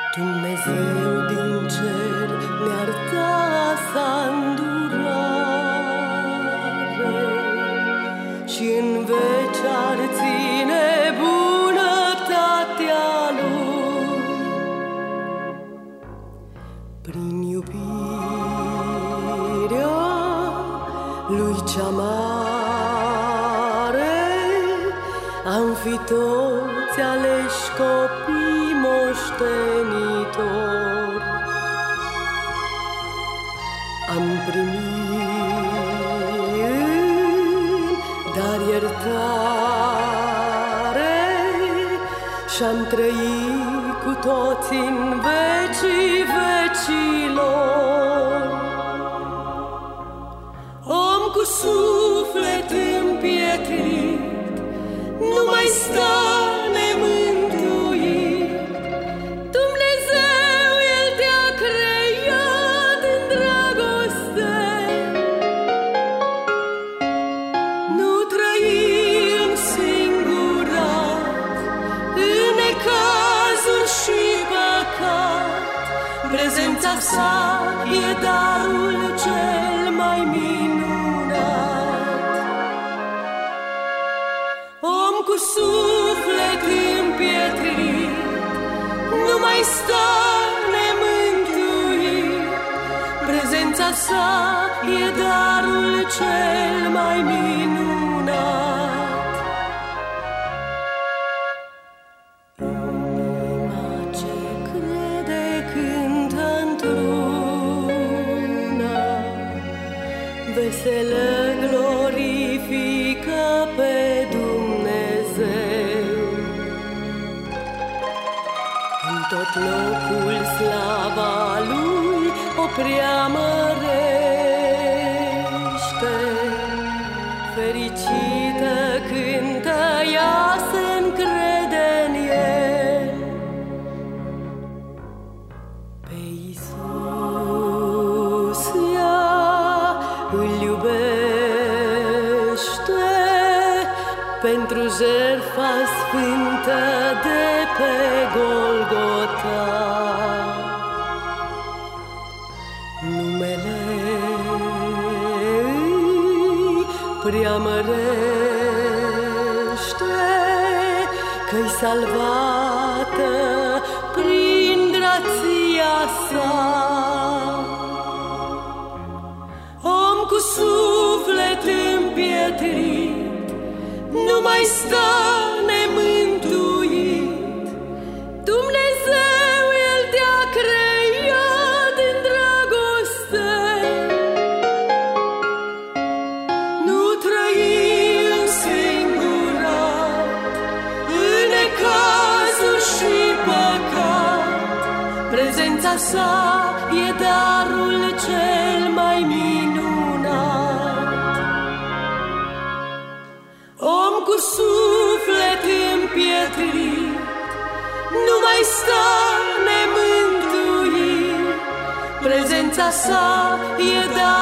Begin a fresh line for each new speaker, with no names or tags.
Dumnezeu din cer mi-ar da sa îndurare și în veci ar ține bunătatea Lui. Prin iubirea Lui cea mare am fi toți aleși copii moștenitori. Am primit dar iertare și-am trăit cu toți în vecii vecilor. Om cu suflet împietrit nu mai stă nemântuit. Dumnezeu, El te-a creat în dragoste. Nu trăi însingurat în necazuri și păcat. Prezența sa e darul cel mai minunat. Om cu suflet împietrit nu mai stă nemântuit. Prezența sa e darul cel mai minunat. Inima ce crede cântă într-una, veselă glorifică pe Dumnezeu. În tot locul slava Lui o preamărește. Fericită cântă ea, se-ncrede în El. Pe Iisus ea îl iubește pentru jertfa sfântă de pe Golgota. Numele îi preamărește că-i salvată prin grația sa. Om cu suflet împietrit nu mai stă nemântuit. Dumnezeu, El te-a creat în dragoste. Nu trăi însingurat în necazuri și păcat. Prezența sa e darul cel mai minunat. Om cu suflet împietrit nu mai stă nemântuit. Prezența sa e darul